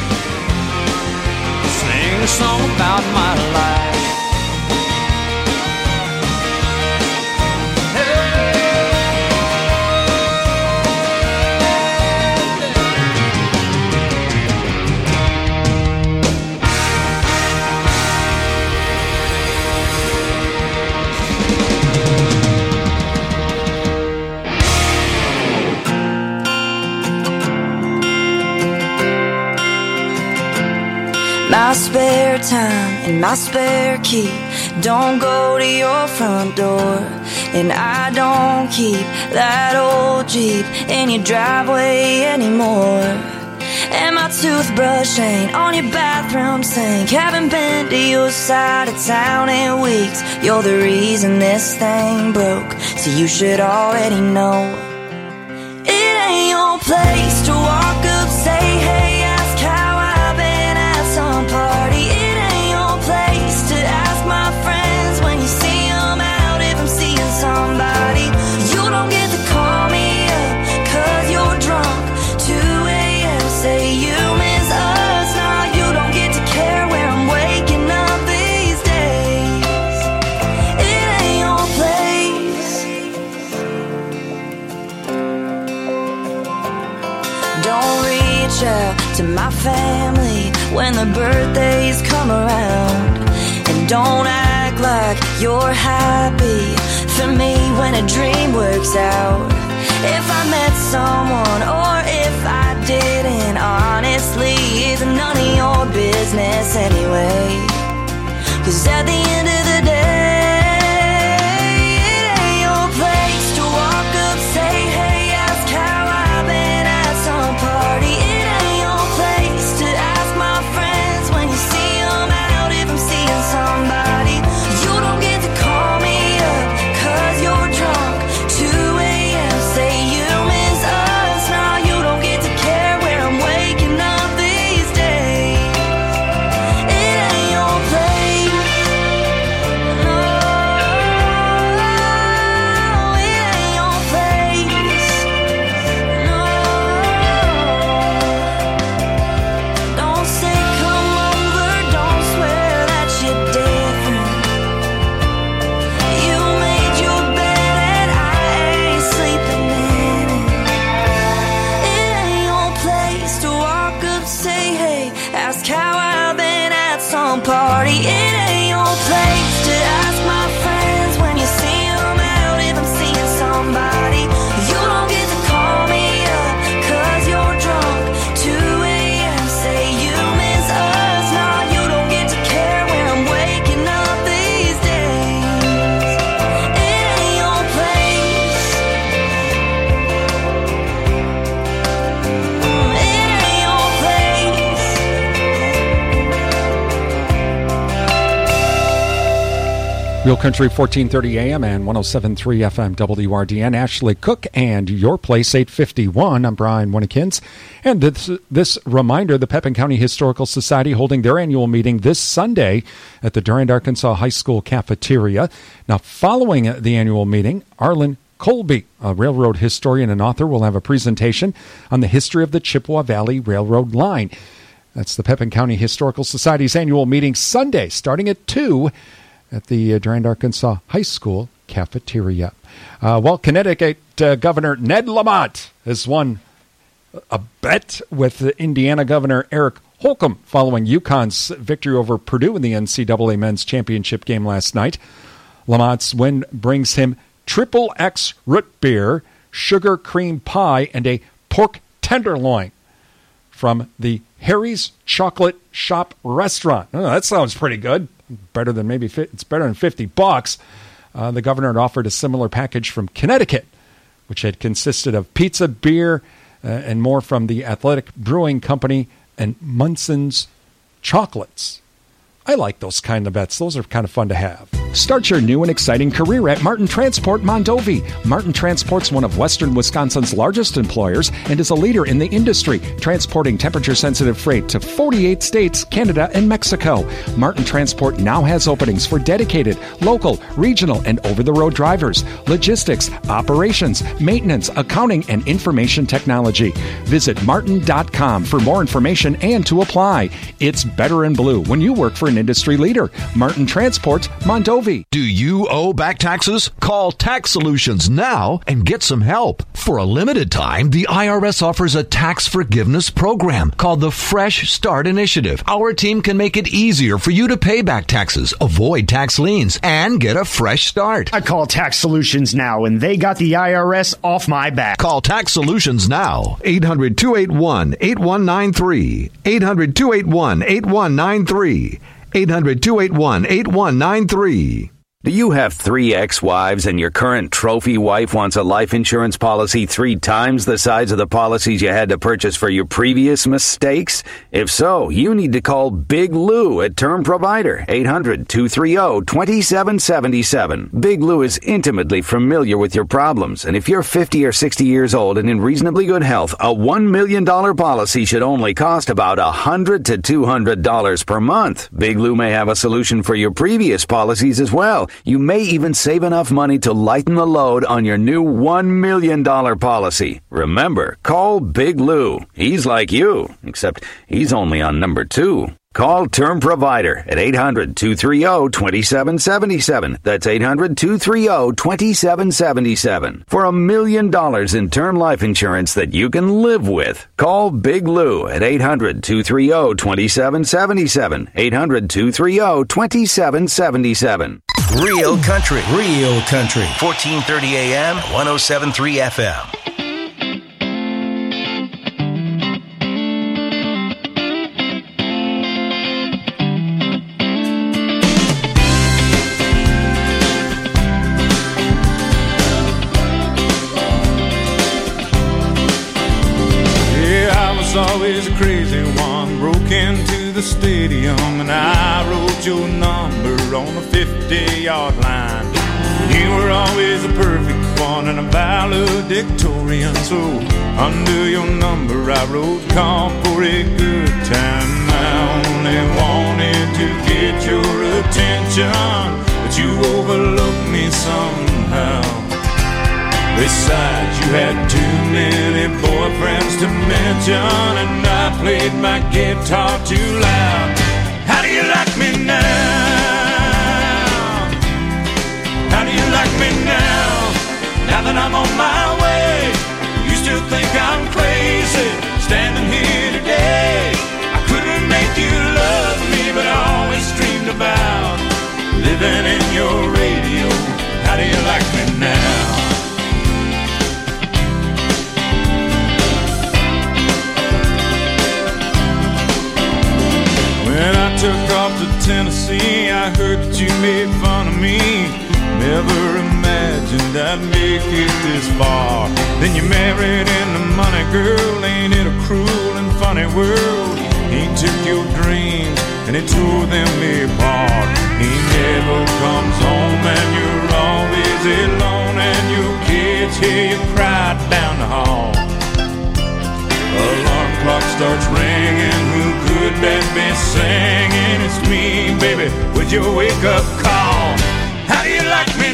Speaker 14: Sing a song about my life.
Speaker 4: My spare time and my spare key don't go to your front door. And I don't keep that old Jeep in your driveway anymore. And my toothbrush ain't on your bathroom sink. Haven't been to your side of town in weeks. You're the reason this thing broke, so you should already know. It ain't your place to walk up, say hey, ask how I've been at some party. It ain't your place to ask my friends when you see them out if I'm seeing somebody. You don't get to call me up 'cause you're drunk. 2 a.m. say you miss us. Now you don't get to care where I'm waking up these days. It ain't your place. Don't reach out to my family when the birthdays come around. And don't act like you're happy for me when a dream works out. If I met someone or if I didn't, honestly, it's none of your business anyway. 'Cause at the end of the day, it ain't your place to walk up, say hey, ask how I've been at some party. It ain't your place to ask my friends when you see them out if I'm seeing some. party. It ain't your place to ask my friends when you see them out if I'm seeing somebody. You don't get to call me up 'cause you're drunk. 2 a.m. say you miss us. Nah, you don't get to care when I'm waking up these days. It ain't your place. It ain't your place.
Speaker 2: Real Country 1430 AM and 107.3 FM WRDN. Ashley Cook and Your Place 851. I'm Brian Winnekins. And this reminder, the Pepin County Historical Society holding their annual meeting this Sunday at the Durand, Arkansas High School cafeteria. Now, following the annual meeting, Arlen Colby, a railroad historian and author, will have a presentation on the history of the Chippewa Valley Railroad line. That's the Pepin County Historical Society's annual meeting Sunday, starting at 2 at the Durand, Arkansas High School cafeteria. Connecticut Governor Ned Lamont has won a bet with Indiana Governor Eric Holcomb following UConn's victory over Purdue in the NCAA Men's Championship game last night. Lamont's win brings him Triple X root beer, sugar cream pie, and a pork tenderloin from the Harry's Chocolate Shop restaurant. Oh, that sounds pretty good. Better than it's better than $50. The governor had offered a similar package from Connecticut, which had consisted of pizza, beer, and more from the Athletic Brewing Company and Munson's chocolates. I like those kind of bets. Those are kind of fun to have. Start your new and exciting career at Martin Transport Mondovi. Martin Transport's one of Western Wisconsin's largest employers and is a leader in the industry, transporting temperature-sensitive freight to 48 states, Canada, and Mexico. Martin Transport now has openings for dedicated, local, regional, and over-the-road drivers, logistics, operations, maintenance, accounting, and information technology. Visit martin.com for more information and to apply. It's better in blue when you work for an industry leader. Martin Transport, Mondovi.
Speaker 11: Do you owe back taxes? Call Tax Solutions now and get some help. For a limited time, the IRS offers a tax forgiveness program called the Fresh Start Initiative. Our team can make it easier for you to pay back taxes, avoid tax liens, and get a fresh start.
Speaker 12: I call Tax Solutions now, and they got the IRS off my back.
Speaker 11: Call Tax Solutions now. 800-281-8193. 800-281-8193. 800-281-8193.
Speaker 25: Do you have 3 ex-wives and your current trophy wife wants a life insurance policy 3 times the size of the policies you had to purchase for your previous mistakes? If so, you need to call Big Lou at Term Provider, 800-230-2777. Big Lou is intimately familiar with your problems, and if you're 50 or 60 years old and in reasonably good health, a $1 million policy should only cost about $100 to $200 per month. Big Lou may have a solution for your previous policies as well. You may even save enough money to lighten the load on your new $1 million policy. Remember, call Big Lou. He's like you, except he's only on number 2. Call Term Provider at 800-230-2777. That's 800-230-2777. For $1 million in term life insurance that you can live with. Call Big Lou at 800-230-2777. 800-230-2777.
Speaker 1: Real Country. Real Country. 1430 AM, 107.3 FM.
Speaker 14: Always a crazy one, broke into the stadium and I wrote your number on the 50-yard line. You were always a perfect one and a valedictorian, so under your number I wrote call for a good time. I only wanted to get your attention, but you overlooked me somehow. Besides, you had too many boyfriends to mention, and I played my guitar too loud. How do you like me now? How do you like me now? Now that I'm on my way, you still think I'm crazy, standing here today. I couldn't make you love me, but I always dreamed about living in your radio. How do you like me now? When I took off to Tennessee, I heard that you made fun of me. Never imagined I'd make it this far. Then you married into money, girl. Ain't it a cruel and funny world? He took your dreams and he tore them apart. He never comes home and you're always alone, and your kids hear you cry down the hall. Alarm clock starts ringing, who could that be singing? It's me, baby, with your wake-up call. How do you like me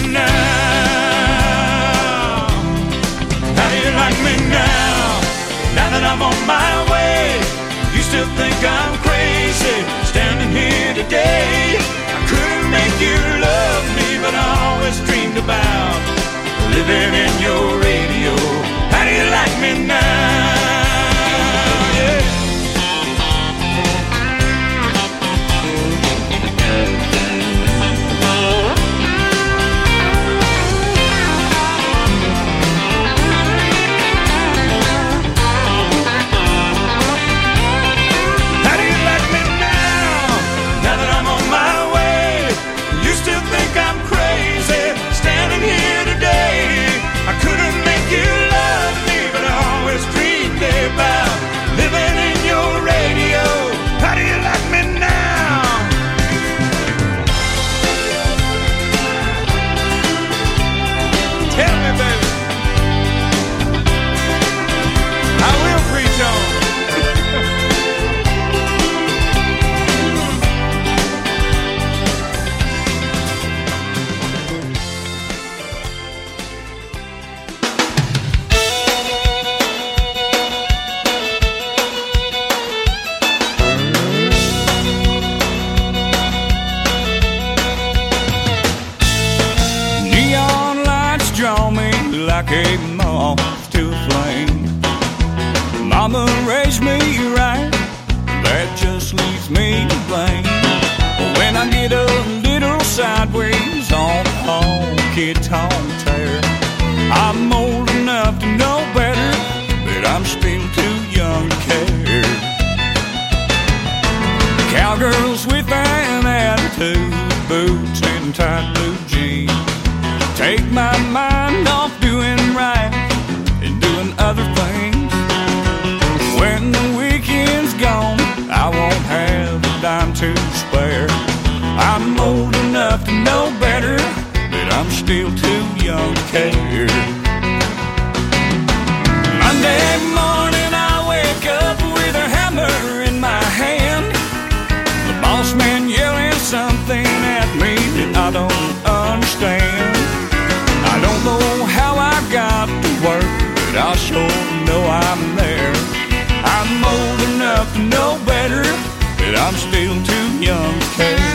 Speaker 14: now? How do you like me now? Now that I'm on my way, you still think I'm crazy, standing here today. I couldn't make you love me, but I always dreamed about living in your radio. How do you like me now? I'm still too young to care.